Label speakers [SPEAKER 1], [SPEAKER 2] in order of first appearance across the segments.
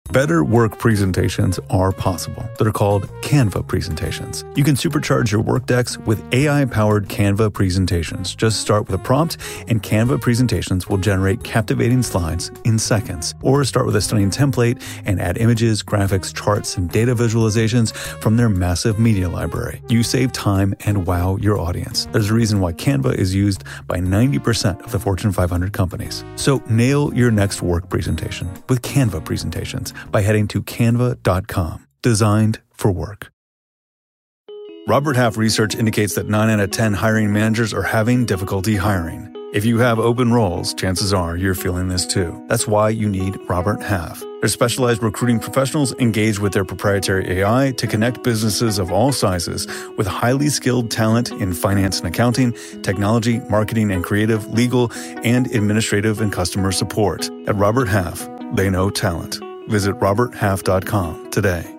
[SPEAKER 1] Better work presentations are possible. They're called Canva presentations. You can supercharge your work decks with AI-powered Canva presentations. Just start with a prompt, and Canva presentations will generate captivating slides in seconds. Or start with a stunning template and add images, graphics, charts, and data visualizations from their massive media library. You save time and wow your audience. There's a reason why Canva is used by 90% of the Fortune 500 companies. So nail your next work presentation with Canva presentations by heading to canva.com. Designed for work. Robert Half research indicates that 9 out of 10 hiring managers are having difficulty hiring. If you have open roles, chances are you're feeling this too. That's why you need Robert Half. Their specialized recruiting professionals engage with their proprietary AI to connect businesses of all sizes with highly skilled talent in finance and accounting, technology, marketing and creative, legal, and administrative and customer support. At Robert Half, they know talent. Visit roberthalf.com today.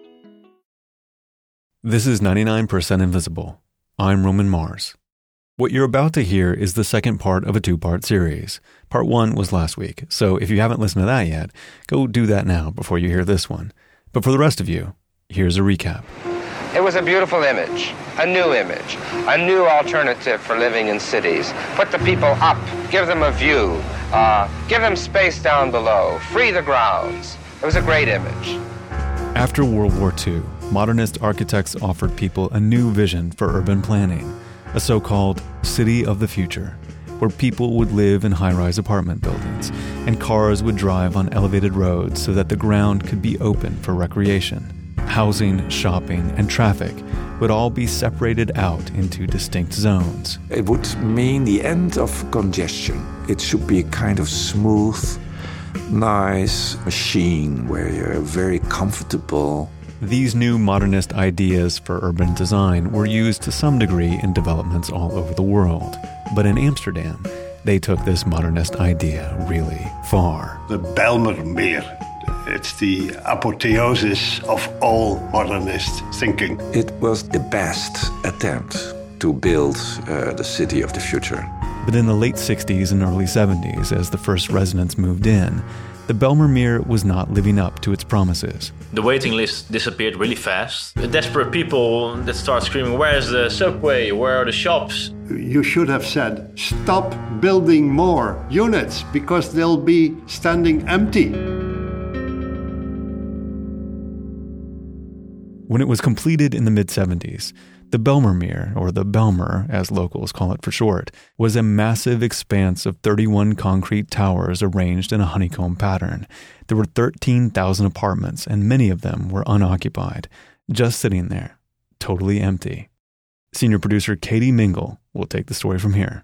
[SPEAKER 1] This is 99% Invisible. I'm Roman Mars. What you're about to hear is the second part of a two-part series. Part 1 was last week, so if you haven't listened to that yet, go do that now before you hear this one. But for the rest of you, here's a recap.
[SPEAKER 2] It was a beautiful image, a new alternative for living in cities. Put the people up, give them a view, give them space down below, free the grounds. It was a great image.
[SPEAKER 1] After World War II, modernist architects offered people a new vision for urban planning, a so-called city of the future, where people would live in high-rise apartment buildings and cars would drive on elevated roads so that the ground could be open for recreation. Housing, shopping, and traffic would all be separated out into distinct zones.
[SPEAKER 3] It would mean the end of congestion. It should be a kind of smooth, nice machine where you're very comfortable.
[SPEAKER 1] These new modernist ideas for urban design were used to some degree in developments all over the world. But in Amsterdam, they took this modernist idea really far.
[SPEAKER 4] The Bijlmermeer. It's the apotheosis of all modernist thinking.
[SPEAKER 3] It was the best attempt to build the city of the future.
[SPEAKER 1] But in the late 60s and early 70s, as the first residents moved in, the Bijlmermeer was not living up to its promises.
[SPEAKER 5] The waiting list disappeared really fast. Desperate people that start screaming, where's the subway? Where are the shops?
[SPEAKER 4] You should have said, stop building more units because they'll be standing empty.
[SPEAKER 1] When it was completed in the mid-70s, the Bijlmermeer, or the Bijlmer as locals call it for short, was a massive expanse of 31 concrete towers arranged in a honeycomb pattern. There were 13,000 apartments and many of them were unoccupied, just sitting there, totally empty. Senior producer Katie Mingle will take the story from here.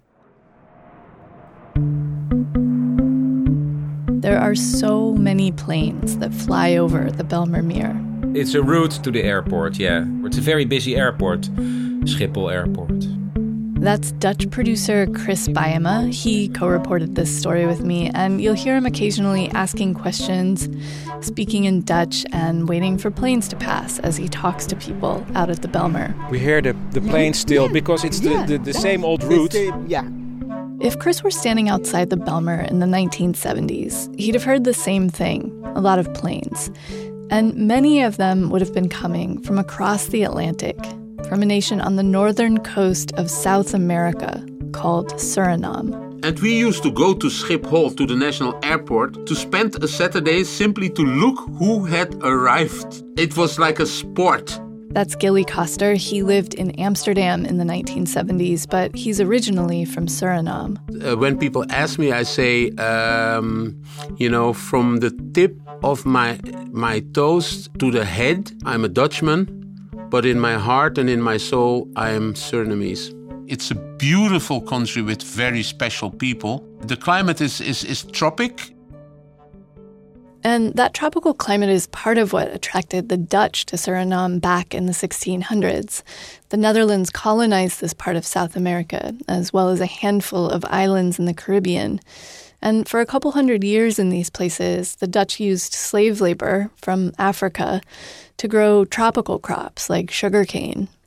[SPEAKER 6] There are so many planes that fly over the Bijlmermeer.
[SPEAKER 7] It's a route to the airport, yeah. It's a very busy airport, Schiphol Airport.
[SPEAKER 6] That's Dutch producer Chris Baiema. He co-reported this story with me, and you'll hear him occasionally asking questions, speaking in Dutch, and waiting for planes to pass as he talks to people out at the Bijlmer.
[SPEAKER 7] We hear the planes still because it's the same old route.
[SPEAKER 6] If Chris were standing outside the Bijlmer in the 1970s, he'd have heard the same thing, a lot of planes. And many of them would have been coming from across the Atlantic, from a nation on the northern coast of South America called Suriname.
[SPEAKER 8] And we used to go to Schiphol, to the national airport, to spend a Saturday simply to look who had arrived. It was like a sport.
[SPEAKER 6] That's Gilly Koster. He lived in Amsterdam in the 1970s, but he's originally from Suriname.
[SPEAKER 8] When people ask me, I say, from the tip of my toes to the head, I'm a Dutchman, but in my heart and in my soul, I am Surinamese. It's a beautiful country with very special people. The climate is tropic.
[SPEAKER 6] And that tropical climate is part of what attracted the Dutch to Suriname back in the 1600s. The Netherlands colonized this part of South America, as well as a handful of islands in the Caribbean. And for a couple hundred years in these places, the Dutch used slave labor from Africa to grow tropical crops like sugarcane.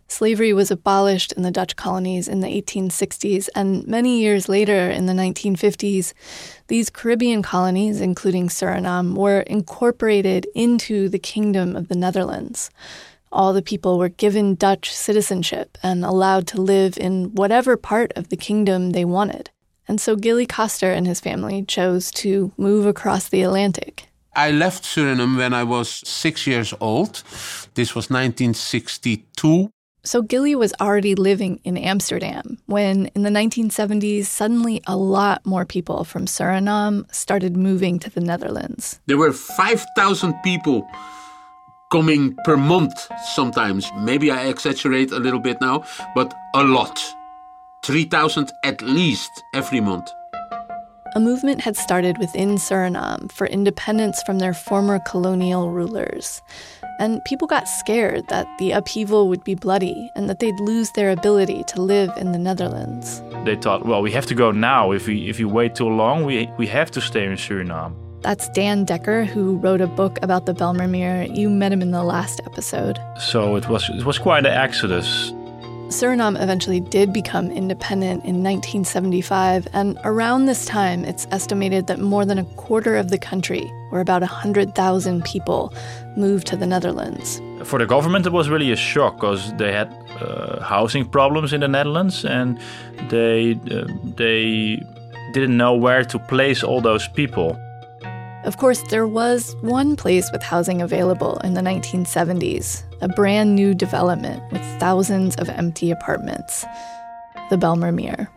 [SPEAKER 6] Slavery was abolished in the Dutch colonies in the 1860s, and many years later, in the 1950s, these Caribbean colonies, including Suriname, were incorporated into the Kingdom of the Netherlands. All the people were given Dutch citizenship and allowed to live in whatever part of the kingdom they wanted. And so Gilly Koster and his family chose to move across the Atlantic.
[SPEAKER 8] I left Suriname when I was 6 years old. This was 1962.
[SPEAKER 6] So Gilly was already living in Amsterdam when, in the 1970s, suddenly a lot more people from Suriname started moving to the Netherlands.
[SPEAKER 8] There were 5,000 people coming per month sometimes. Maybe I exaggerate a little bit now, but a lot. 3,000 at least every month.
[SPEAKER 6] A movement had started within Suriname for independence from their former colonial rulers. And people got scared that the upheaval would be bloody and that they'd lose their ability to live in the Netherlands.
[SPEAKER 5] They thought, well, we have to go now. If we wait too long, we have to stay in Suriname.
[SPEAKER 6] That's Dan Decker, who wrote a book about the Bijlmermeer. You met him in the last episode.
[SPEAKER 5] So it was quite an exodus.
[SPEAKER 6] Suriname eventually did become independent in 1975, and around this time, it's estimated that more than a quarter of the country, or about 100,000 people, moved to the Netherlands.
[SPEAKER 5] For the government, it was really a shock because they had housing problems in the Netherlands, and they didn't know where to place all those people.
[SPEAKER 6] Of course, there was one place with housing available in the 1970s, a brand new development with thousands of empty apartments, the Bijlmermeer.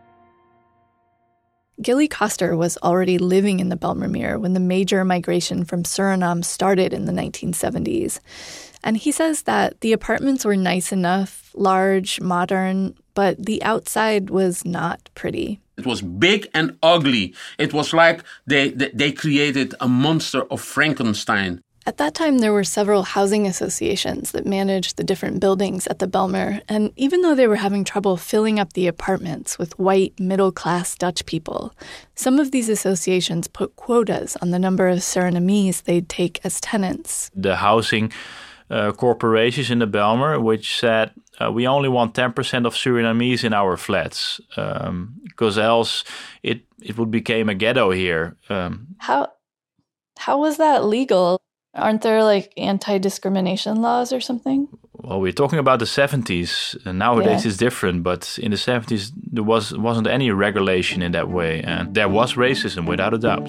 [SPEAKER 6] Gilly Koster was already living in the Bijlmermeer when the major migration from Suriname started in the 1970s. And he says that the apartments were nice enough, large, modern, but the outside was not pretty.
[SPEAKER 8] It was big and ugly. It was like they created a monster of Frankenstein.
[SPEAKER 6] At that time, there were several housing associations that managed the different buildings at the Bijlmer, and even though they were having trouble filling up the apartments with white, middle-class Dutch people, some of these associations put quotas on the number of Surinamese they'd take as tenants.
[SPEAKER 5] The housing corporations in the Bijlmer, which said, we only want 10% of Surinamese in our flats, because else it would become a ghetto here.
[SPEAKER 6] How was that legal? Aren't there like anti-discrimination laws or something?
[SPEAKER 5] Well, we're talking about the 70s. And nowadays it's different, but in the 70s there wasn't any regulation in that way, and there was racism without a doubt.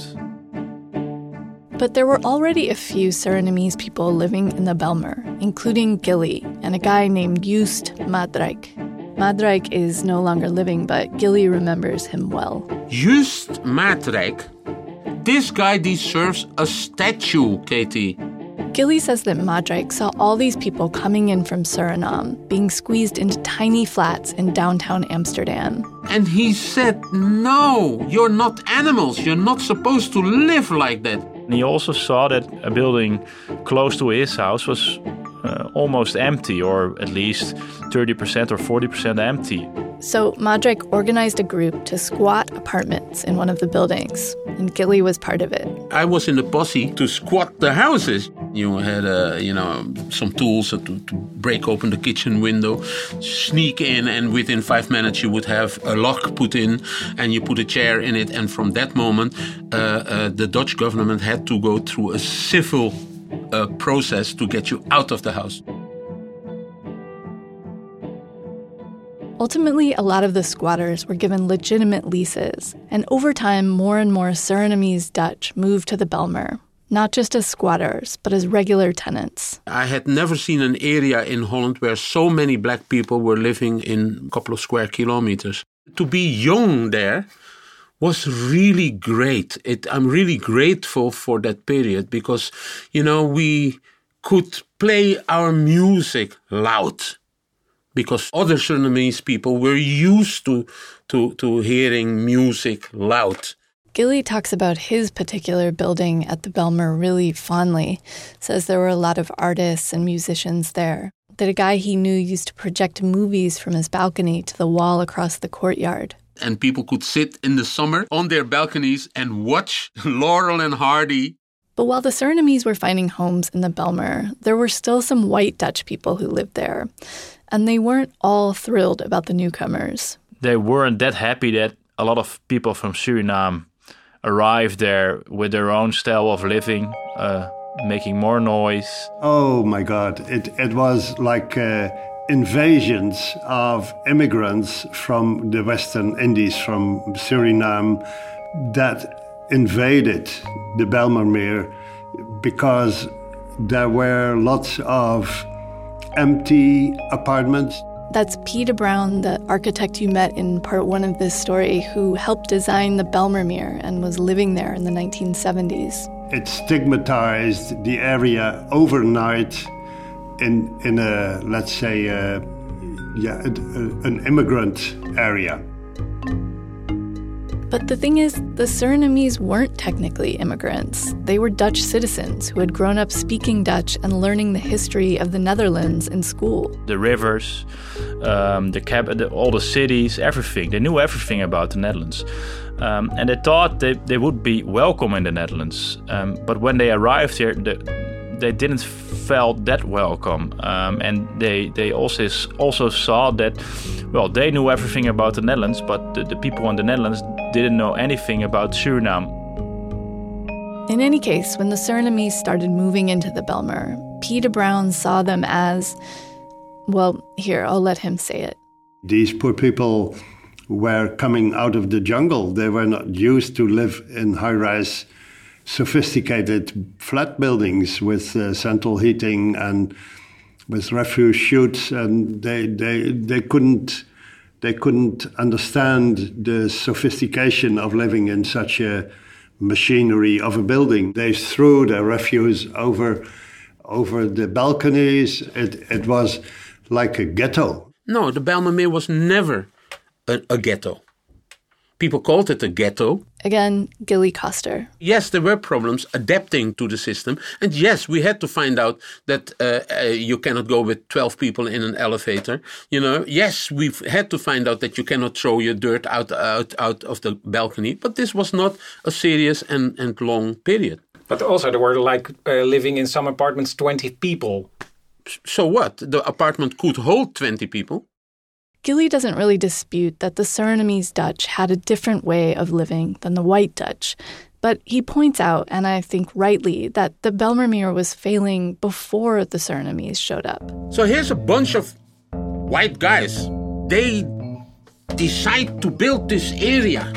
[SPEAKER 6] But there were already a few Surinamese people living in the Bijlmer, including Gilly and a guy named Joost Madrijk. Madrijk is no longer living, but Gilly remembers him well.
[SPEAKER 8] Joost Madrijk? This guy deserves a statue, Katie.
[SPEAKER 6] Gilly says that Madrijk saw all these people coming in from Suriname, being squeezed into tiny flats in downtown Amsterdam.
[SPEAKER 8] And he said, no, you're not animals. You're not supposed to live like that.
[SPEAKER 5] And he also saw that a building close to his house was almost empty, or at least 30% or 40% empty.
[SPEAKER 6] So Madrijk organized a group to squat apartments in one of the buildings, and Gilly was part of it.
[SPEAKER 8] I was in the posse to squat the houses. You had, some tools to break open the kitchen window, sneak in, and within 5 minutes you would have a lock put in, and you put a chair in it. And from that moment, the Dutch government had to go through a civil process to get you out of the house.
[SPEAKER 6] Ultimately, a lot of the squatters were given legitimate leases, and over time, more and more Surinamese Dutch moved to the Bijlmer, not just as squatters, but as regular tenants.
[SPEAKER 8] I had never seen an area in Holland where so many black people were living in a couple of square kilometers. To be young there was really great. I'm really grateful for that period because, we could play our music loud. Because other Surinamese people were used to hearing music loud.
[SPEAKER 6] Gilly talks about his particular building at the Bijlmer really fondly, says there were a lot of artists and musicians there, that a guy he knew used to project movies from his balcony to the wall across the courtyard.
[SPEAKER 8] And people could sit in the summer on their balconies and watch Laurel and Hardy.
[SPEAKER 6] But while the Surinamese were finding homes in the Bijlmer, there were still some white Dutch people who lived there. And they weren't all thrilled about the newcomers.
[SPEAKER 5] They weren't that happy that a lot of people from Suriname arrived there with their own style of living, making more noise.
[SPEAKER 4] Oh my God, it was like invasions of immigrants from the Western Indies, from Suriname, that invaded the Bijlmermeer because there were lots of empty apartments.
[SPEAKER 6] That's P. de Bruin, the architect you met in part one of this story, who helped design the Bijlmermeer and was living there in the 1970s.
[SPEAKER 4] It stigmatized the area overnight in a, let's say, an immigrant area.
[SPEAKER 6] But the thing is, the Surinamese weren't technically immigrants. They were Dutch citizens who had grown up speaking Dutch and learning the history of the Netherlands in school.
[SPEAKER 5] The rivers, all the cities, everything. They knew everything about the Netherlands. And they thought they would be welcome in the Netherlands. But when they arrived here, they didn't felt that welcome. And they also saw that, well, they knew everything about the Netherlands, but the people in the Netherlands didn't know anything about Suriname.
[SPEAKER 6] In any case, when the Surinamese started moving into the Bijlmer, P. de Bruin saw them as, well, here, I'll let him say it.
[SPEAKER 4] These poor people were coming out of the jungle. They were not used to live in high-rise, sophisticated flat buildings with central heating and with refuse chutes, and they couldn't understand the sophistication of living in such a machinery of a building. They threw their refuse over the balconies. It was like a ghetto.
[SPEAKER 8] No, the Bijlmermeer was never a ghetto. People called it a ghetto.
[SPEAKER 6] Again, Gilly Koster.
[SPEAKER 8] Yes, there were problems adapting to the system. And yes, we had to find out that you cannot go with 12 people in an elevator. You know, yes, we've had to find out that you cannot throw your dirt out of the balcony. But this was not a serious and long period.
[SPEAKER 9] But also there were living in some apartments 20 people.
[SPEAKER 8] So what? The apartment could hold 20 people.
[SPEAKER 6] Gilly doesn't really dispute that the Surinamese Dutch had a different way of living than the white Dutch. But he points out, and I think rightly, that the Bijlmermeer was failing before the Surinamese showed up.
[SPEAKER 8] So here's a bunch of white guys. They decide to build this area.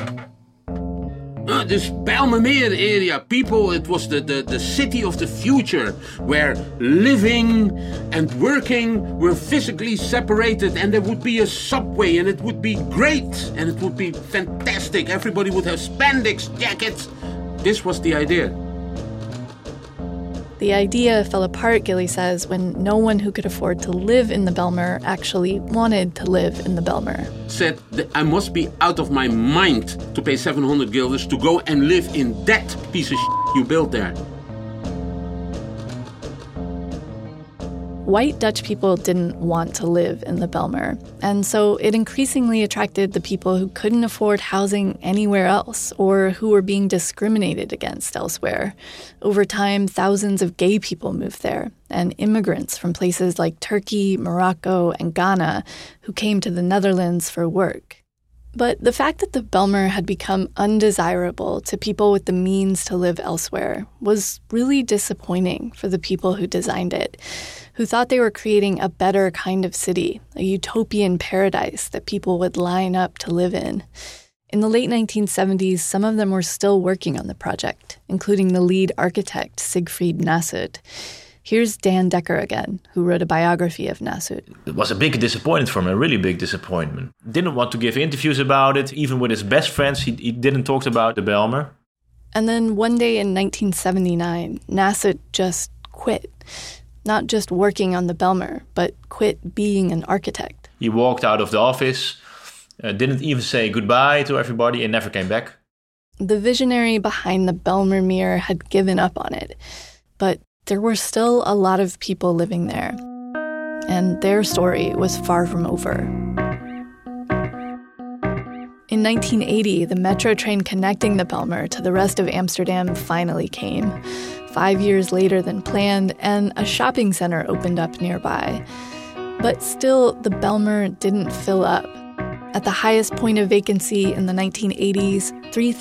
[SPEAKER 8] This Bijlmermeer area, people, it was the city of the future where living and working were physically separated, and there would be a subway and it would be great and it would be fantastic. Everybody would have spandex jackets. This was the idea.
[SPEAKER 6] The idea fell apart, Gilly says, when no one who could afford to live in the Bijlmer actually wanted to live in the Bijlmer.
[SPEAKER 8] Said that I must be out of my mind to pay 700 guilders to go and live in that piece of shit you built there.
[SPEAKER 6] White Dutch people didn't want to live in the Bijlmer, and so it increasingly attracted the people who couldn't afford housing anywhere else or who were being discriminated against elsewhere. Over time, thousands of gay people moved there, and immigrants from places like Turkey, Morocco, and Ghana who came to the Netherlands for work. But the fact that the Bijlmer had become undesirable to people with the means to live elsewhere was really disappointing for the people who designed it, who thought they were creating a better kind of city, a utopian paradise that people would line up to live in. In the late 1970s, some of them were still working on the project, including the lead architect, Siegfried Nasud. Here's Dan Decker again, who wrote a biography of Nasud.
[SPEAKER 5] It was a big disappointment for him, a really big disappointment. Didn't want to give interviews about it. Even with his best friends, he didn't talk about the Bijlmer.
[SPEAKER 6] And then one day in 1979, Nasud just quit. Not just working on the Bijlmer, but quit being an architect.
[SPEAKER 5] He walked out of the office, didn't even say goodbye to everybody, and never came back.
[SPEAKER 6] The visionary behind the Bijlmermeer had given up on it. But there were still a lot of people living there, and their story was far from over. In 1980, the metro train connecting the Bijlmer to the rest of Amsterdam finally came, 5 years later than planned, and a shopping center opened up nearby. But still, the Bijlmer didn't fill up. At the highest point of vacancy in the 1980s,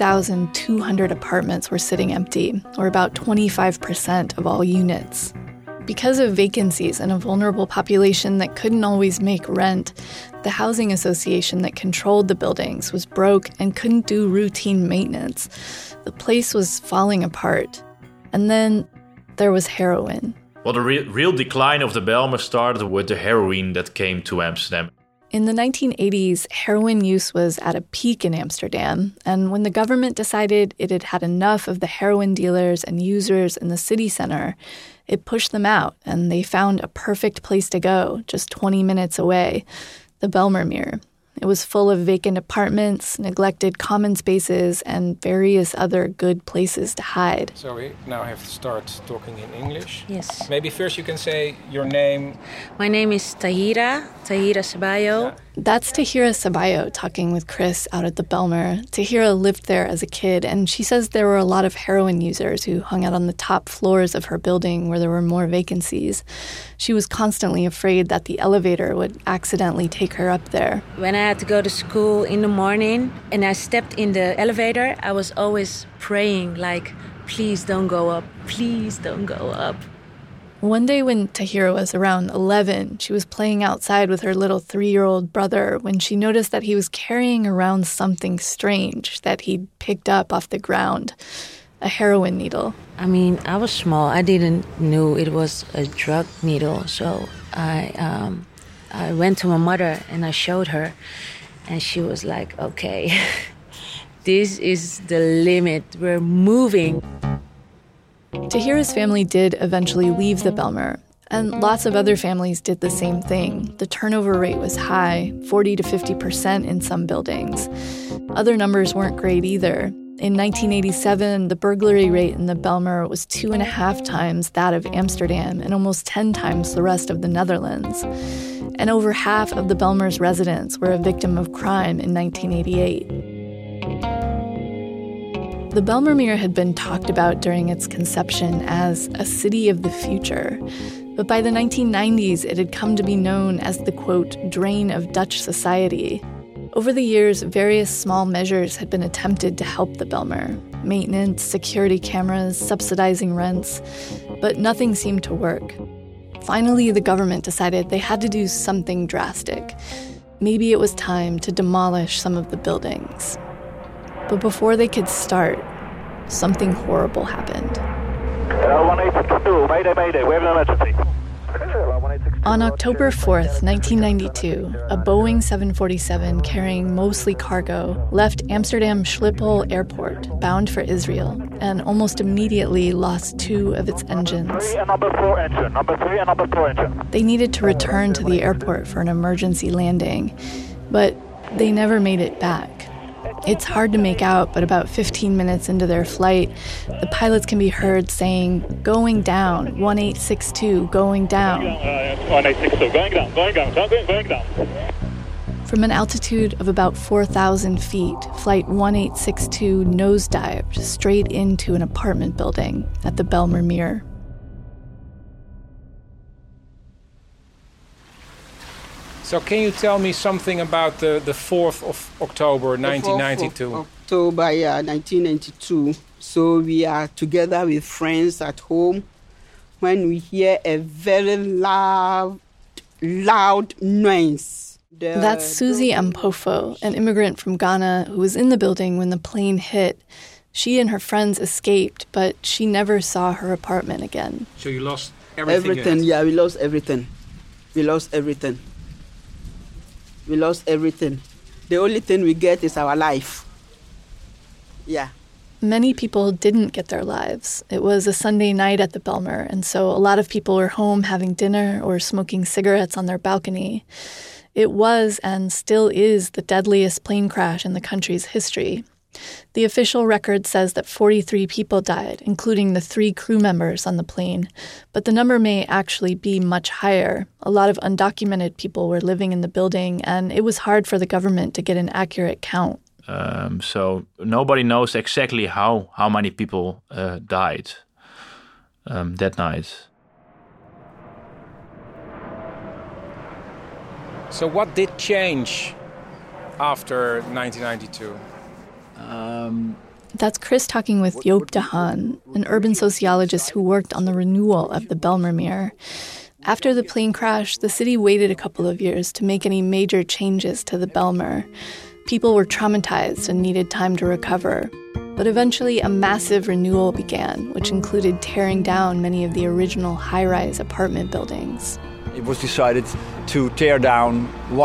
[SPEAKER 6] 3,200 apartments were sitting empty, or about 25% of all units. Because of vacancies and a vulnerable population that couldn't always make rent, the housing association that controlled the buildings was broke and couldn't do routine maintenance. The place was falling apart. And then there was heroin.
[SPEAKER 5] Well, the real decline of the Bijlmer started with the heroin that came to Amsterdam.
[SPEAKER 6] In the 1980s, heroin use was at a peak in Amsterdam, and when the government decided it had had enough of the heroin dealers and users in the city center, it pushed them out, and they found a perfect place to go, just 20 minutes away, the Bijlmermeer. It was full of vacant apartments, neglected common spaces, and various other good places to hide.
[SPEAKER 9] So we now have to start talking in English.
[SPEAKER 10] Yes.
[SPEAKER 9] Maybe first you can say your name.
[SPEAKER 10] My name is Tahira Sabayo.
[SPEAKER 9] Yeah.
[SPEAKER 6] That's Tahira Sabayo talking with Chris out at the Bijlmer. Tahira lived there as a kid, and she says there were a lot of heroin users who hung out on the top floors of her building where there were more vacancies. She was constantly afraid that the elevator would accidentally take her up there.
[SPEAKER 10] When I had to go to school in the morning and I stepped in the elevator, I was always praying like, please don't go up, please don't go up.
[SPEAKER 6] One day when Tahira was around 11, she was playing outside with her little 3-year-old brother when she noticed that he was carrying around something strange that he'd picked up off the ground, a heroin needle.
[SPEAKER 10] I mean, I was small. I didn't know it was a drug needle. So I went to my mother and I showed her. And she was like, okay, this is the limit. We're moving.
[SPEAKER 6] Tahira's family did eventually leave the Bijlmer, and lots of other families did the same thing. The turnover rate was high, 40 to 50% in some buildings. Other numbers weren't great either. In 1987, the burglary rate in the Bijlmer was 2.5 times that of Amsterdam and almost 10 times the rest of the Netherlands. And over half of the Bijlmer's residents were a victim of crime in 1988. The Bijlmermeer had been talked about during its conception as a city of the future. But by the 1990s, it had come to be known as the, quote, drain of Dutch society. Over the years, various small measures had been attempted to help the Bijlmer. Maintenance, security cameras, subsidizing rents. But nothing seemed to work. Finally, the government decided they had to do something drastic. Maybe it was time to demolish some of the buildings. But before they could start, something horrible happened.
[SPEAKER 11] 1862, Mayday, we have an emergency.
[SPEAKER 6] On October 4th, 1992, a Boeing 747 carrying mostly cargo left Amsterdam Schiphol Airport bound for Israel and almost immediately lost 2 of its engines.
[SPEAKER 11] Number 3 and number 4 engine.
[SPEAKER 6] They needed to return to the airport for an emergency landing, but they never made it back. It's hard to make out, but about 15 minutes into their flight, the pilots can be heard saying, "Going down, 1862, going down."
[SPEAKER 11] 1862, going down.
[SPEAKER 6] From an altitude of about 4,000 feet, Flight 1862 nosedived straight into an apartment building at the Bijlmermeer.
[SPEAKER 9] So can you tell me something about the 4th of October 1992?
[SPEAKER 12] 4th of October, 1992. So we are together with friends at home when we hear a very loud noise.
[SPEAKER 6] That's Susie Ampofo, an immigrant from Ghana who was in the building when the plane hit. She and her friends escaped, but she never saw her apartment again.
[SPEAKER 9] So you lost everything?
[SPEAKER 12] Everything, yeah, we lost everything. We lost everything. The only thing we get is our life. Yeah.
[SPEAKER 6] Many people didn't get their lives. It was a Sunday night at the Bijlmer, and so a lot of people were home having dinner or smoking cigarettes on their balcony. It was and still is the deadliest plane crash in the country's history. The official record says that 43 people died, including the 3 crew members on the plane. But the number may actually be much higher. A lot of undocumented people were living in the building, and it was hard for the government to get an accurate count.
[SPEAKER 5] So nobody knows exactly how many people died that night.
[SPEAKER 9] So what did change after 1992?
[SPEAKER 6] That's Chris talking with Joop de Haan, an urban sociologist who worked on the renewal of the Bijlmermeer. After the plane crash, the city waited a couple of years to make any major changes to the Bijlmer. People were traumatized and needed time to recover. But eventually, a massive renewal began, which included tearing down many of the original high-rise apartment buildings.
[SPEAKER 13] It was decided to tear down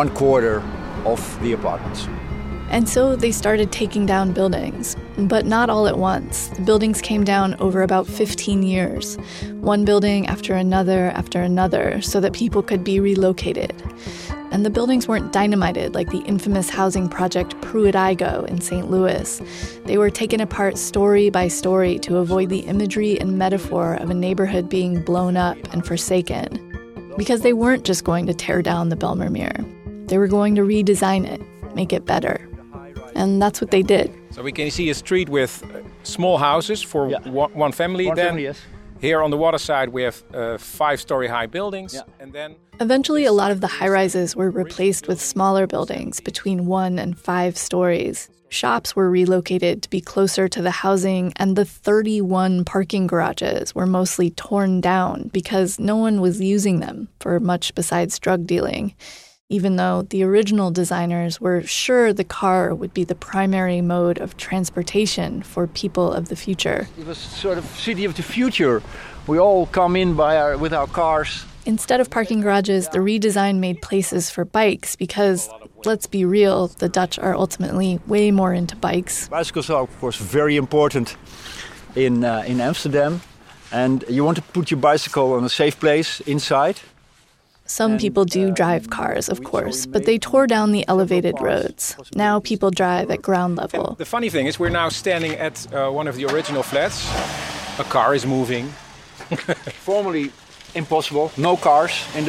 [SPEAKER 13] 1/4 of the apartments.
[SPEAKER 6] And so they started taking down buildings, but not all at once. The buildings came down over about 15 years, one building after another, so that people could be relocated. And the buildings weren't dynamited like the infamous housing project Pruitt-Igoe in St. Louis. They were taken apart story by story to avoid the imagery and metaphor of a neighborhood being blown up and forsaken. Because they weren't just going to tear down the Bijlmermeer. They were going to redesign it, make it better. And that's what they did.
[SPEAKER 9] So we can see a street with small houses for one family.
[SPEAKER 13] Yes.
[SPEAKER 9] Here on the water side we have 5-story high buildings. Yeah. And then
[SPEAKER 6] eventually a lot of the high-rises were replaced with smaller buildings between 1 and 5 stories. Shops were relocated to be closer to the housing, and the 31 parking garages were mostly torn down because no one was using them for much besides drug dealing. Even though the original designers were sure the car would be the primary mode of transportation for people of the future.
[SPEAKER 13] It was sort of city of the future. We all come in with our cars.
[SPEAKER 6] Instead of parking garages, the redesign made places for bikes because, let's be real, the Dutch are ultimately way more into bikes.
[SPEAKER 13] Bicycles are, of course, very important in Amsterdam. And you want to put your bicycle on a safe place inside.
[SPEAKER 6] Some people do drive cars, of course, but they tore down the elevated roads. Now people drive at ground level.
[SPEAKER 9] And the funny thing is, we're now standing at one of the original flats. A car is moving.
[SPEAKER 13] Formerly impossible. No cars in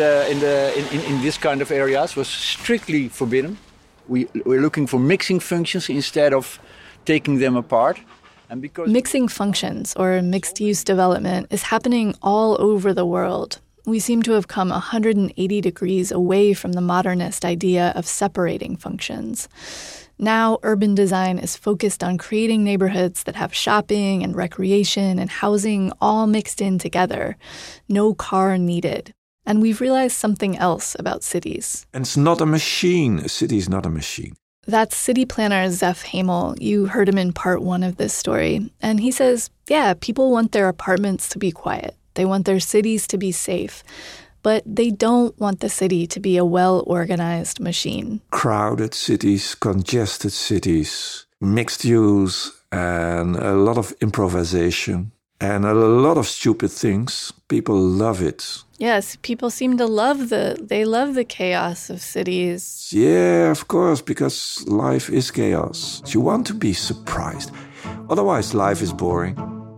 [SPEAKER 13] this kind of areas was strictly forbidden. We're looking for mixing functions instead of taking them apart. And because
[SPEAKER 6] mixing functions, or mixed-use development, is happening all over the world. We seem to have come 180 degrees away from the modernist idea of separating functions. Now, urban design is focused on creating neighborhoods that have shopping and recreation and housing all mixed in together. No car needed. And we've realized something else about cities.
[SPEAKER 3] And it's not a machine. A city is not a machine.
[SPEAKER 6] That's city planner Zef Hemel. You heard him in part 1 of this story. And he says, yeah, people want their apartments to be quiet. They want their cities to be safe, but they don't want the city to be a well-organized machine.
[SPEAKER 3] Crowded cities, congested cities, mixed use, and a lot of improvisation, and a lot of stupid things. People love it.
[SPEAKER 6] Yes, people seem to love the chaos of cities.
[SPEAKER 3] Yeah, of course, because life is chaos. You want to be surprised. Otherwise, life is boring.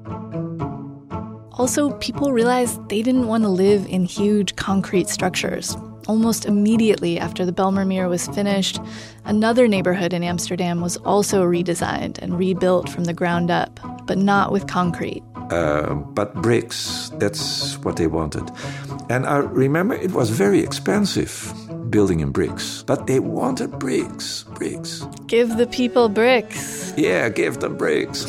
[SPEAKER 6] Also, people realized they didn't want to live in huge concrete structures. Almost immediately after the Bijlmermeer was finished, another neighborhood in Amsterdam was also redesigned and rebuilt from the ground up, but not with concrete.
[SPEAKER 3] But bricks, that's what they wanted. And I remember it was very expensive building in bricks, but they wanted bricks.
[SPEAKER 6] Give the people bricks.
[SPEAKER 3] Yeah, give them bricks.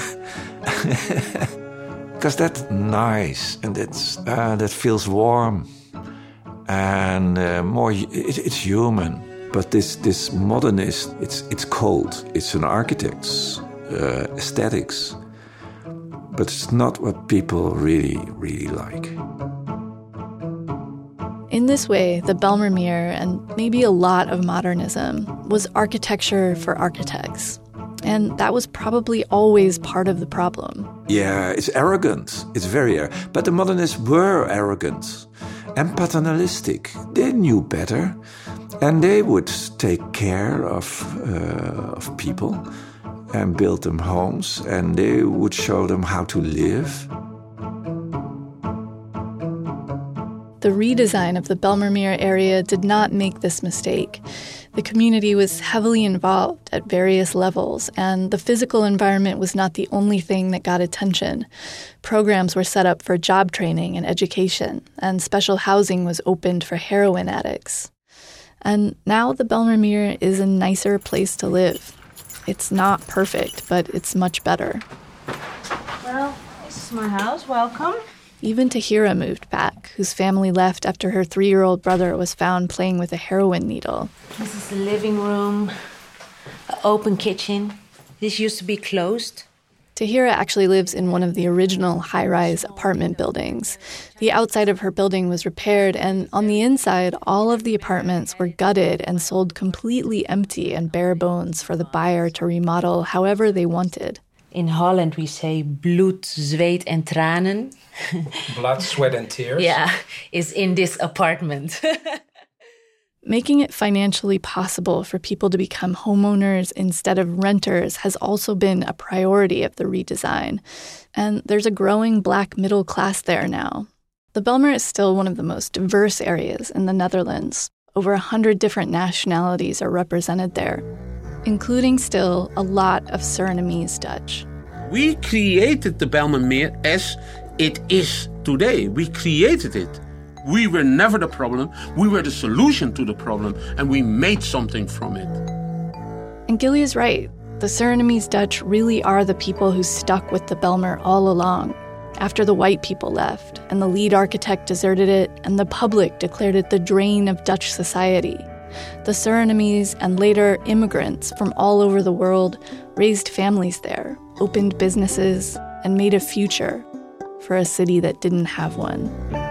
[SPEAKER 3] Because that's nice, and that feels warm, and more. It's human. But this modernist, it's cold. It's an architect's aesthetics, but it's not what people really like.
[SPEAKER 6] In this way, the Bijlmermeer, and maybe a lot of modernism, was architecture for architects. And that was probably always part of the problem.
[SPEAKER 3] Yeah, it's arrogant. It's very arrogant. But the modernists were arrogant and paternalistic. They knew better. And they would take care of people and build them homes. And they would show them how to live.
[SPEAKER 6] The redesign of the Bijlmermeer area did not make this mistake. The community was heavily involved at various levels, and the physical environment was not the only thing that got attention. Programs were set up for job training and education, and special housing was opened for heroin addicts. And now the Bijlmermeer is a nicer place to live. It's not perfect, but it's much better.
[SPEAKER 10] Well, this is my house. Welcome.
[SPEAKER 6] Even Tahira moved back, whose family left after her 3-year-old brother was found playing with a heroin needle.
[SPEAKER 10] This is the living room, an open kitchen. This used to be closed.
[SPEAKER 6] Tahira actually lives in one of the original high-rise apartment buildings. The outside of her building was repaired, and on the inside, all of the apartments were gutted and sold completely empty and bare bones for the buyer to remodel however they wanted.
[SPEAKER 10] In Holland, we say bloed, zweet en tranen.
[SPEAKER 9] Blood, sweat and tears?
[SPEAKER 10] Yeah, is in this apartment.
[SPEAKER 6] Making it financially possible for people to become homeowners instead of renters has also been a priority of the redesign. And there's a growing Black middle class there now. The Bijlmer is still one of the most diverse areas in the Netherlands. Over 100 different nationalities are represented there, including still a lot of Surinamese Dutch.
[SPEAKER 8] We created the Bijlmermeer as it is today. We created it. We were never the problem. We were the solution to the problem, and we made something from it.
[SPEAKER 6] And Gilly is right. The Surinamese Dutch really are the people who stuck with the Bijlmer all along, after the white people left, and the lead architect deserted it, and the public declared it the drain of Dutch society. The Surinamese and later immigrants from all over the world raised families there, opened businesses, and made a future for a city that didn't have one.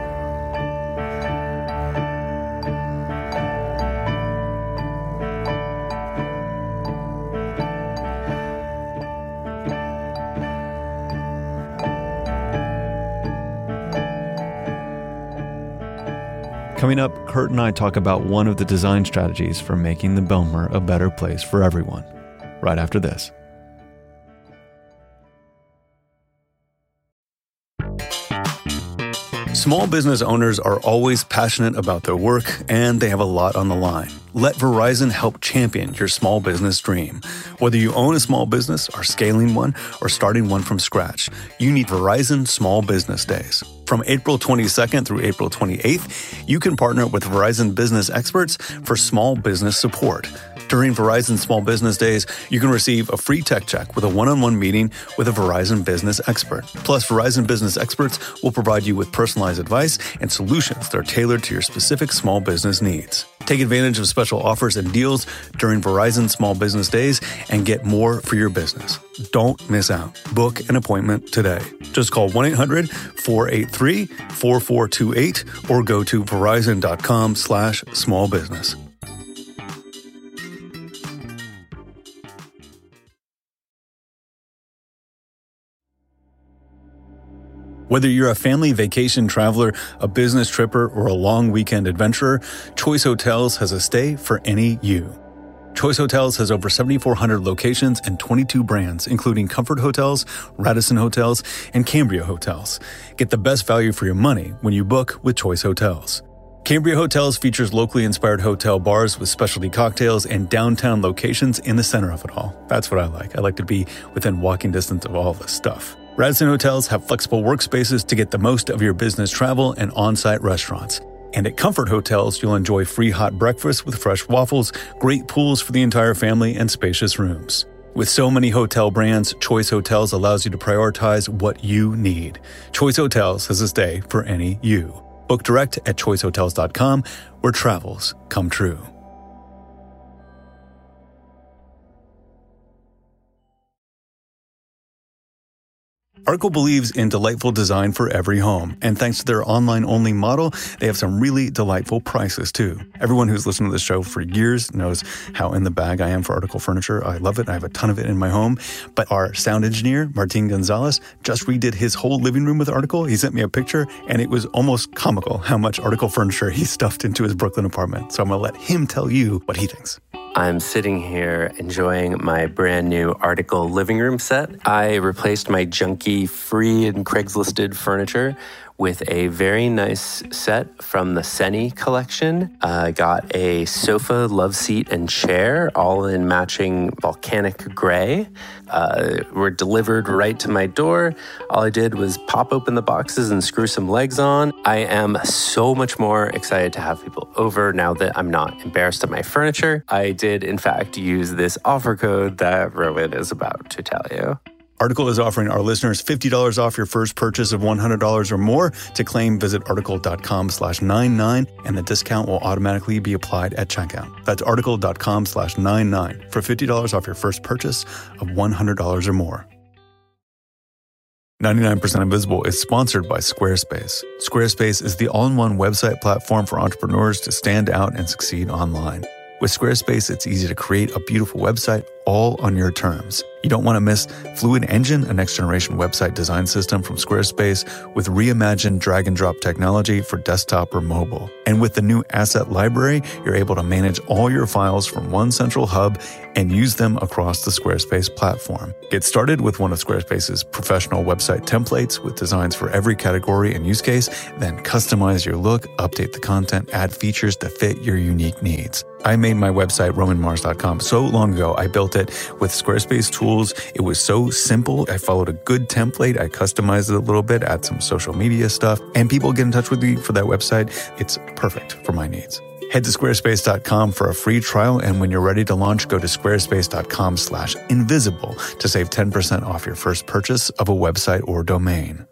[SPEAKER 1] Coming up, Kurt and I talk about one of the design strategies for making the Bijlmer a better place for everyone. Right after this. Small business owners are always passionate about their work, and they have a lot on the line. Let Verizon help champion your small business dream. Whether you own a small business, are scaling one, or starting one from scratch, you need Verizon Small Business Days. From April 22nd through April 28th, you can partner with Verizon business experts for small business support. During Verizon Small Business Days, you can receive a free tech check with a one-on-one meeting with a Verizon business expert. Plus, Verizon business experts will provide you with personalized advice and solutions that are tailored to your specific small business needs. Take advantage of special offers and deals during Verizon Small Business Days and get more for your business. Don't miss out. Book an appointment today. Just call 1-800-483-4428 or go to verizon.com/smallbusiness. Whether you're a family vacation traveler, a business tripper, or a long weekend adventurer, Choice Hotels has a stay for any you. Choice Hotels has over 7,400 locations and 22 brands, including Comfort Hotels, Radisson Hotels, and Cambria Hotels. Get the best value for your money when you book with Choice Hotels. Cambria Hotels features locally inspired hotel bars with specialty cocktails and downtown locations in the center of it all. That's what I like. I like to be within walking distance of all this stuff. Radisson Hotels have flexible workspaces to get the most of your business travel and on-site restaurants. And at Comfort Hotels, you'll enjoy free hot breakfast with fresh waffles, great pools for the entire family, and spacious rooms. With so many hotel brands, Choice Hotels allows you to prioritize what you need. Choice Hotels has a stay for any you. Book direct at choicehotels.com, where travels come true. Article believes in delightful design for every home, and thanks to their online-only model, they have some really delightful prices, too. Everyone who's listened to this show for years knows how in the bag I am for Article furniture. I love it. I have a ton of it in my home. But our sound engineer, Martin Gonzalez, just redid his whole living room with Article. He sent me a picture, and it was almost comical how much Article furniture he stuffed into his Brooklyn apartment. So I'm going to let him tell you what he thinks.
[SPEAKER 14] I'm sitting here enjoying my brand new Article living room set. I replaced my junky free and Craigslisted furniture with a very nice set from the Seni collection. Got a sofa, love seat, and chair, all in matching volcanic gray. Were delivered right to my door. All I did was pop open the boxes and screw some legs on. I am so much more excited to have people over now that I'm not embarrassed of my furniture. I did, in fact, use this offer code that Rowan is about to tell you.
[SPEAKER 1] Article is offering our listeners $50 off your first purchase of $100 or more. To claim, visit article.com/99, and the discount will automatically be applied at checkout. That's article.com/99 for $50 off your first purchase of $100 or more. 99% Invisible is sponsored by Squarespace. Squarespace is the all-in-one website platform for entrepreneurs to stand out and succeed online. With Squarespace, it's easy to create a beautiful website all on your terms. You don't want to miss Fluid Engine, a next-generation website design system from Squarespace with reimagined drag-and-drop technology for desktop or mobile. And with the new Asset Library, you're able to manage all your files from one central hub and use them across the Squarespace platform. Get started with one of Squarespace's professional website templates with designs for every category and use case, then customize your look, update the content, add features to fit your unique needs. I made my website, romanmars.com, so long ago. I built it with Squarespace tools. It was so simple. I followed a good template. I customized it a little bit, add some social media stuff, and people get in touch with me for that website. It's perfect for my needs. Head to squarespace.com for a free trial, and when you're ready to launch, go to squarespace.com/invisible to save 10% off your first purchase of a website or domain.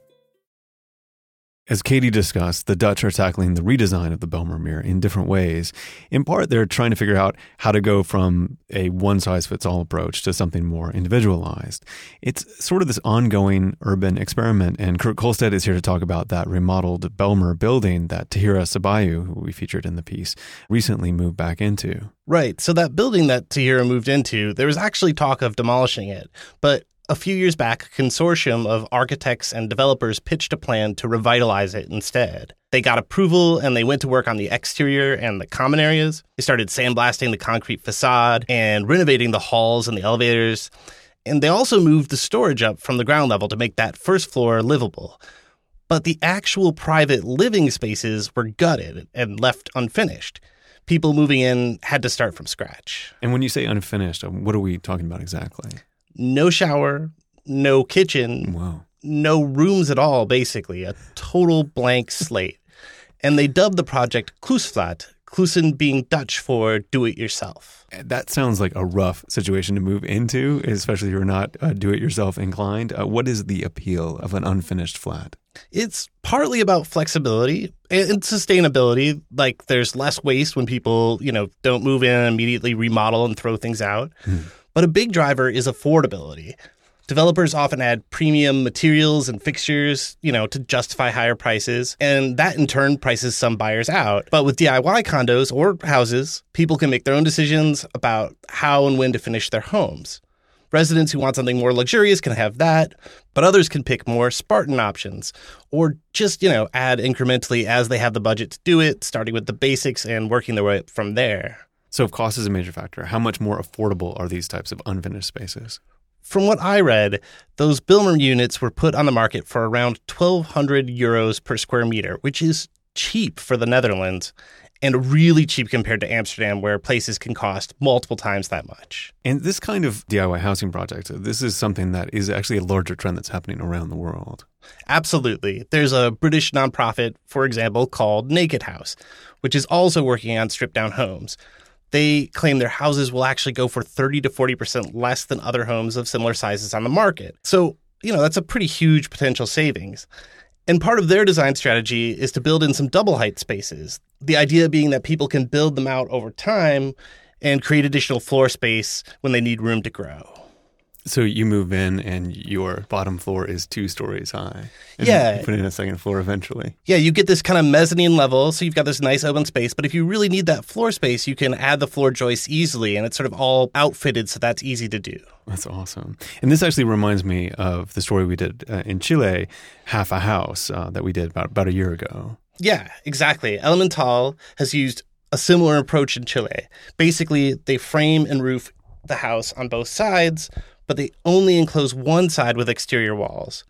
[SPEAKER 1] As Katie discussed, the Dutch are tackling the redesign of the Bijlmer Meer in different ways. In part, they're trying to figure out how to go from a one-size-fits-all approach to something more individualized. It's sort of this ongoing urban experiment, and Kurt Kohlstedt is here to talk about that remodeled Bijlmer building that Tahira Sabayu, who we featured in the piece, recently moved back into.
[SPEAKER 15] Right. So that building that Tahira moved into, there was actually talk of demolishing it, but a few years back, a consortium of architects and developers pitched a plan to revitalize it instead. They got approval and they went to work on the exterior and the common areas. They started sandblasting the concrete facade and renovating the halls and the elevators. And they also moved the storage up from the ground level to make that first floor livable. But the actual private living spaces were gutted and left unfinished. People moving in had to start from scratch.
[SPEAKER 1] And when you say unfinished, what are we talking about exactly?
[SPEAKER 15] No shower, no kitchen, no rooms at all, basically. A total blank slate. And they dubbed the project Klusflat, Klusen being Dutch for do-it-yourself.
[SPEAKER 1] That sounds like a rough situation to move into, especially if you're not do-it-yourself inclined. What is the appeal of an unfinished flat?
[SPEAKER 15] It's partly about flexibility and sustainability. Like there's less waste when people, don't move in and immediately remodel and throw things out. But a big driver is affordability. Developers often add premium materials and fixtures, to justify higher prices, and that in turn prices some buyers out. But with DIY condos or houses, people can make their own decisions about how and when to finish their homes. Residents who want something more luxurious can have that, but others can pick more Spartan options or just, add incrementally as they have the budget to do it, starting with the basics and working their way up from there.
[SPEAKER 1] So if cost is a major factor, how much more affordable are these types of unfinished spaces?
[SPEAKER 15] From what I read, those Bijlmer units were put on the market for around 1,200 euros per square meter, which is cheap for the Netherlands and really cheap compared to Amsterdam, where places can cost multiple times that much.
[SPEAKER 1] And this kind of DIY housing project, this is something that is actually a larger trend that's happening around the world.
[SPEAKER 15] Absolutely. There's a British nonprofit, for example, called Naked House, which is also working on stripped-down homes. They claim their houses will actually go for 30 to 40% less than other homes of similar sizes on the market. So, that's a pretty huge potential savings. And part of their design strategy is to build in some double height spaces. The idea being that people can build them out over time and create additional floor space when they need room to grow.
[SPEAKER 1] So you move in and your bottom floor is 2 stories high. And
[SPEAKER 15] yeah.
[SPEAKER 1] You put in a second floor eventually.
[SPEAKER 15] Yeah, you get this kind of mezzanine level, so you've got this nice open space. But if you really need that floor space, you can add the floor joists easily, and it's sort of all outfitted, so that's easy to do.
[SPEAKER 1] That's awesome. And this actually reminds me of the story we did in Chile, Half a House, that we did about a year ago.
[SPEAKER 15] Yeah, exactly. Elemental has used a similar approach in Chile. Basically, they frame and roof the house on both sides, but they only enclose one side with exterior walls.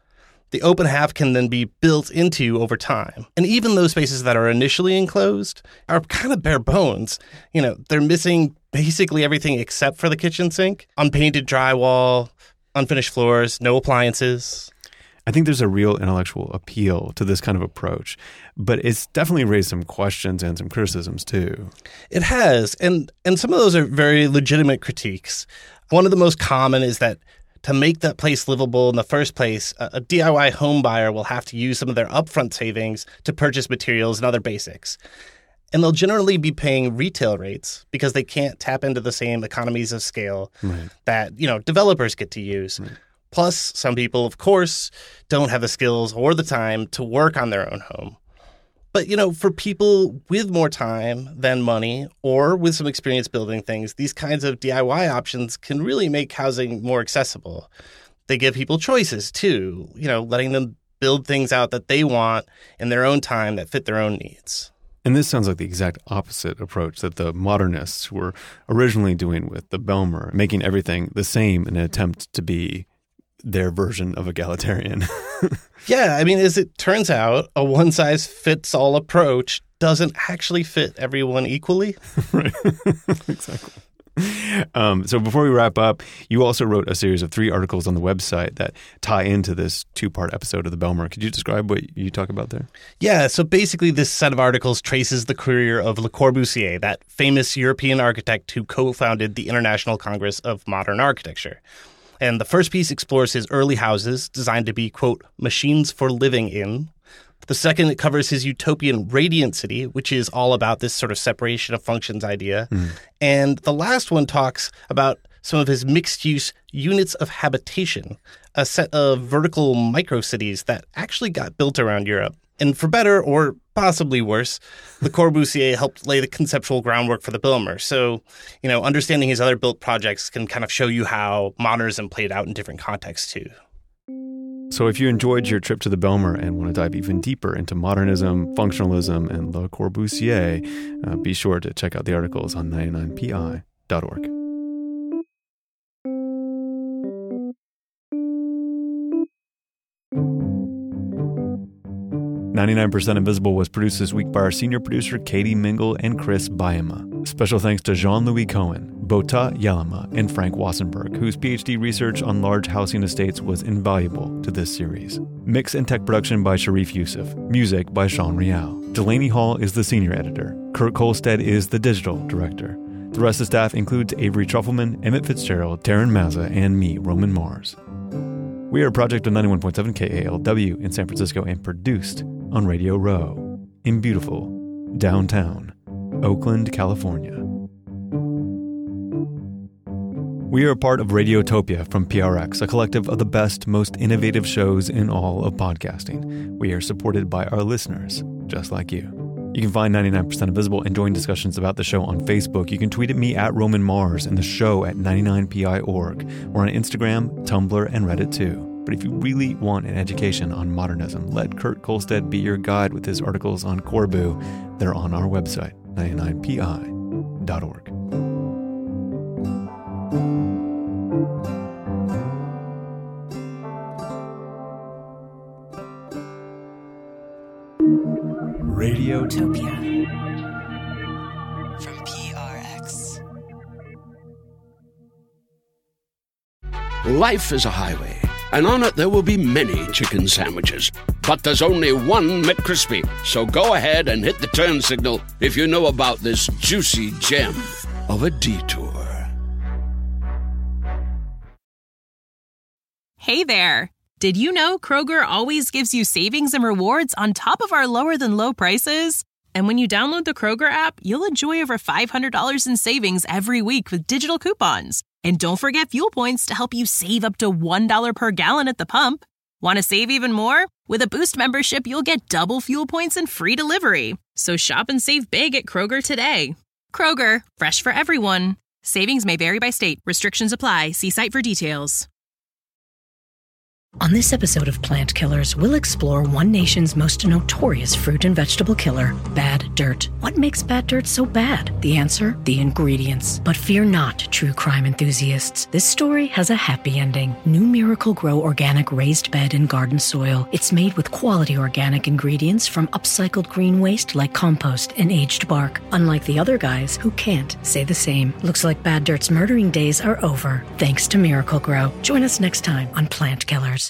[SPEAKER 15] The open half can then be built into over time. And even those spaces that are initially enclosed are kind of bare bones. They're missing basically everything except for the kitchen sink, unpainted drywall, unfinished floors, no appliances.
[SPEAKER 1] I think there's a real intellectual appeal to this kind of approach, but it's definitely raised some questions and some criticisms too.
[SPEAKER 15] It has, and some of those are very legitimate critiques. One of the most common is that to make that place livable in the first place, a DIY home buyer will have to use some of their upfront savings to purchase materials and other basics. And they'll generally be paying retail rates because they can't tap into the same economies of scale that, developers get to use. Right. Plus, some people, of course, don't have the skills or the time to work on their own home. But, for people with more time than money or with some experience building things, these kinds of DIY options can really make housing more accessible. They give people choices, too, letting them build things out that they want in their own time that fit their own needs.
[SPEAKER 1] And this sounds like the exact opposite approach that the modernists were originally doing with the Bijlmer, making everything the same in an attempt to be their version of egalitarian.
[SPEAKER 15] Yeah, as it turns out, a one-size-fits-all approach doesn't actually fit everyone equally.
[SPEAKER 1] Right. Exactly. So before we wrap up, you also wrote a series of 3 articles on the website that tie into this 2-part episode of the Bijlmer. Could you describe what you talk about there?
[SPEAKER 15] Yeah, so basically this set of articles traces the career of Le Corbusier, that famous European architect who co-founded the International Congress of Modern Architecture. And the first piece explores his early houses designed to be, quote, machines for living in. The second, it covers his utopian Radiant City, which is all about this sort of separation of functions idea. And the last one talks about some of his mixed-use units of habitation, a set of vertical micro-cities that actually got built around Europe. And for better or possibly worse, Le Corbusier helped lay the conceptual groundwork for the Bijlmer. So, understanding his other built projects can kind of show you how modernism played out in different contexts too.
[SPEAKER 1] So if you enjoyed your trip to the Bijlmer and want to dive even deeper into modernism, functionalism, and Le Corbusier, be sure to check out the articles on 99pi.org. 99% Invisible was produced this week by our senior producer, Katie Mingle and Chris Bayama. Special thanks to Jean-Louis Cohen, Bota Yalama, and Frank Wassenberg, whose PhD research on large housing estates was invaluable to this series. Mix and tech production by Sharif Youssef. Music by Sean Rial. Delaney Hall is the senior editor. Kurt Kolstad is the digital director. The rest of the staff includes Avery Trufelman, Emmett Fitzgerald, Taryn Mazza, and me, Roman Mars. We are a project of 91.7 KALW in San Francisco and produced on Radio Row in beautiful downtown Oakland, California. We are a part of Radiotopia from PRX, a collective of the best, most innovative shows in all of podcasting. We are supported by our listeners, just like you. You can find 99% Invisible and join discussions about the show on Facebook. You can tweet at me at Roman Mars and the show at 99pi.org. We're on Instagram, Tumblr, and Reddit too. But if you really want an education on modernism, let Kurt Kolstad be your guide with his articles on Corbu. They're on our website, 99pi.org.
[SPEAKER 16] Radiotopia from PRX.
[SPEAKER 17] Life is a highway, and on it there will be many chicken sandwiches. But there's only one McCrispy. So go ahead and hit the turn signal if you know about this juicy gem of a detour.
[SPEAKER 18] Hey there. Did you know Kroger always gives you savings and rewards on top of our lower-than-low prices? And when you download the Kroger app, you'll enjoy over $500 in savings every week with digital coupons. And don't forget fuel points to help you save up to $1 per gallon at the pump. Want to save even more? With a Boost membership, you'll get double fuel points and free delivery. So shop and save big at Kroger today. Kroger, fresh for everyone. Savings may vary by state. Restrictions apply. See site for details.
[SPEAKER 19] On this episode of Plant Killers, we'll explore one nation's most notorious fruit and vegetable killer, bad dirt. What makes bad dirt so bad? The answer? The ingredients. But fear not, true crime enthusiasts. This story has a happy ending. New Miracle-Gro Organic Raised Bed and Garden Soil. It's made with quality organic ingredients from upcycled green waste like compost and aged bark. Unlike the other guys who can't say the same. Looks like bad dirt's murdering days are over, thanks to Miracle-Gro. Join us next time on Plant Killers.